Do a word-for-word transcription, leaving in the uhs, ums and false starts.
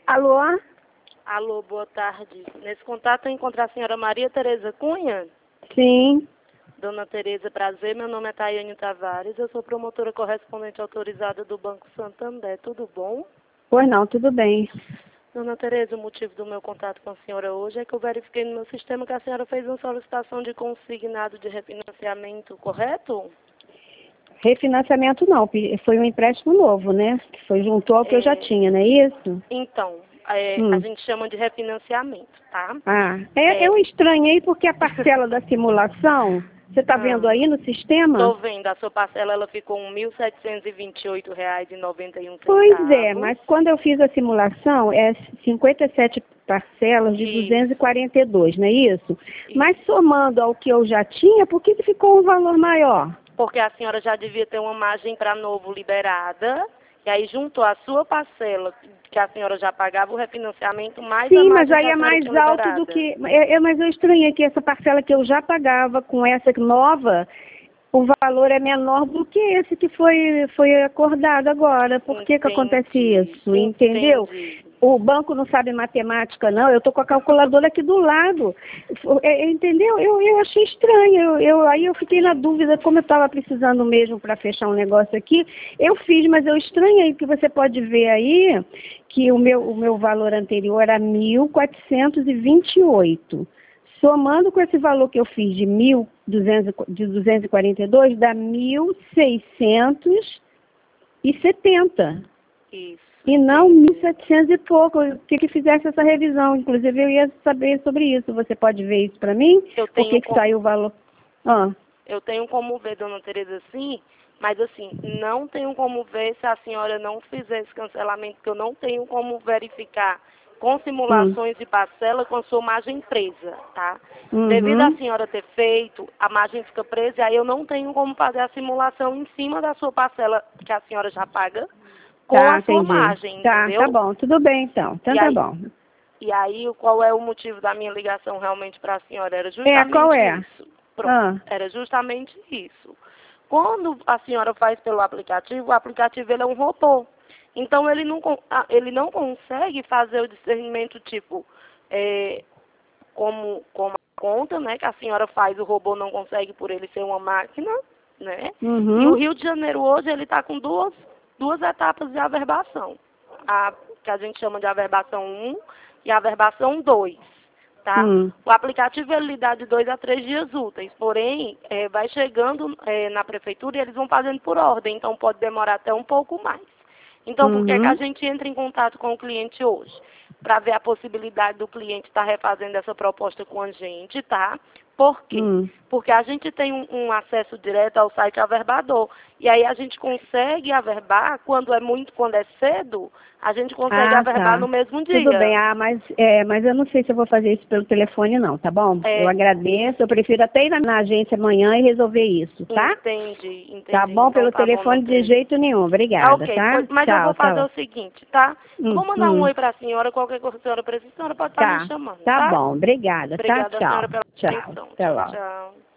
Alô? Alô, boa tarde. Nesse contato eu encontro a senhora Maria Tereza Cunha. Sim. Dona Tereza, prazer. Meu nome é Tayane Tavares. Eu sou promotora correspondente autorizada do Banco Santander. Tudo bom? Pois não, tudo bem. Dona Tereza, o motivo do meu contato com a senhora hoje é que eu verifiquei no meu sistema que a senhora fez uma solicitação de consignado de refinanciamento, correto? Refinanciamento não, foi um empréstimo novo, né? Que foi juntou ao que eu já É, tinha, não é isso? Então, é, a Hum. gente chama de refinanciamento, tá? Ah, é, É, eu estranhei porque a parcela da simulação, você está vendo ah, aí no sistema? Tô vendo, a sua parcela ela ficou em mil setecentos e vinte e oito reais e noventa e um Pois é, centavos. mas quando eu fiz a simulação, é cinquenta e sete parcelas de Isso, duzentos e quarenta e dois, não é isso? isso. Mas somando ao que eu já tinha, por que que ficou um valor maior? Porque a senhora já devia ter uma margem para novo liberada, e aí juntou a sua parcela, que a senhora já pagava o refinanciamento, mais a Sim, mas margem que aí a é senhora mais tinha alto do liberada. que... É, é, mas eu estranhei que essa parcela que eu já pagava com essa nova, o valor é menor do que esse que foi, foi acordado agora. Por que que acontece Entendi, isso? Entendeu? entendi. O banco não sabe matemática, não. Eu estou com a calculadora aqui do lado. É, é, entendeu? Eu, eu achei estranho. Eu, eu, aí eu fiquei na dúvida, como eu estava precisando mesmo para fechar um negócio aqui. Eu fiz, mas eu estranhei, que você pode ver aí que o meu, o meu valor anterior era mil quatrocentos e vinte e oito. Somando com esse valor que eu fiz de, mil duzentos, de duzentos e quarenta e dois, dá mil seiscentos e setenta. Isso. E não mil e setecentos e pouco. Eu queria que fizesse essa revisão. Inclusive, eu ia saber sobre isso. Você pode ver isso para mim? Eu Por tenho que que com... saiu o valor? Ah. Eu tenho como ver, dona Tereza, sim, mas assim, não tenho como ver se a senhora não fizer esse cancelamento, porque eu não tenho como verificar com Hum. simulações de parcela com a sua margem presa, tá? Devido à Uhum. senhora ter feito, a margem fica presa e aí eu não tenho como fazer a simulação em cima da sua parcela que a senhora já paga com Tá, a sua entendi. margem, Tá, tá entendeu? bom. Tudo bem, então. Então E tá aí, bom. e aí, qual é o motivo da minha ligação realmente para a senhora? Era É, qual justamente é? isso. Pronto, Ah. era justamente isso. Quando a senhora faz pelo aplicativo, o aplicativo ele é um robô. Então, ele não, con- ah, ele não consegue fazer o discernimento, tipo, é, como, como a conta, né, que a senhora faz, o robô não consegue por ele ser uma máquina, né? E o Uhum. Rio de Janeiro hoje, ele está com duas, duas etapas de averbação. A, que a gente chama de averbação um e a averbação dois, tá? Hum. O aplicativo, ele lhe dá de dois a três dias úteis, porém, é, vai chegando é, na prefeitura e eles vão fazendo por ordem, então pode demorar até um pouco mais. Então, por que que a Uhum. gente entra em contato com o cliente hoje? Para ver a possibilidade do cliente estar refazendo essa proposta com a gente, tá? Por quê? Hum. Porque a gente tem um, um acesso direto ao site averbador. E aí a gente consegue averbar, quando é muito, quando é cedo, a gente consegue Ah, averbar tá. no mesmo Tudo bem. dia. Ah, mas, é, mas eu não sei se eu vou fazer isso pelo telefone, não, tá bom? Eu É, agradeço. Eu prefiro até ir na, na agência amanhã e resolver isso, tá? entendi, Tá entendi. bom? Então Pelo tá bom, telefone de Natreza. jeito nenhum. Ah, Obrigada, ok, tá? pois, mas eu Tchau, vou fazer tchau. o seguinte, tá? Eu Hum, vou mandar um hum. oi para a senhora, qualquer coisa que a senhora precisa, a senhora pode estar me Tá. chamando, Tá tá? bom. Obrigada, tá? Obrigada, Tchau. senhora, pela Tchau. atenção. Até Tchau, logo. tchau.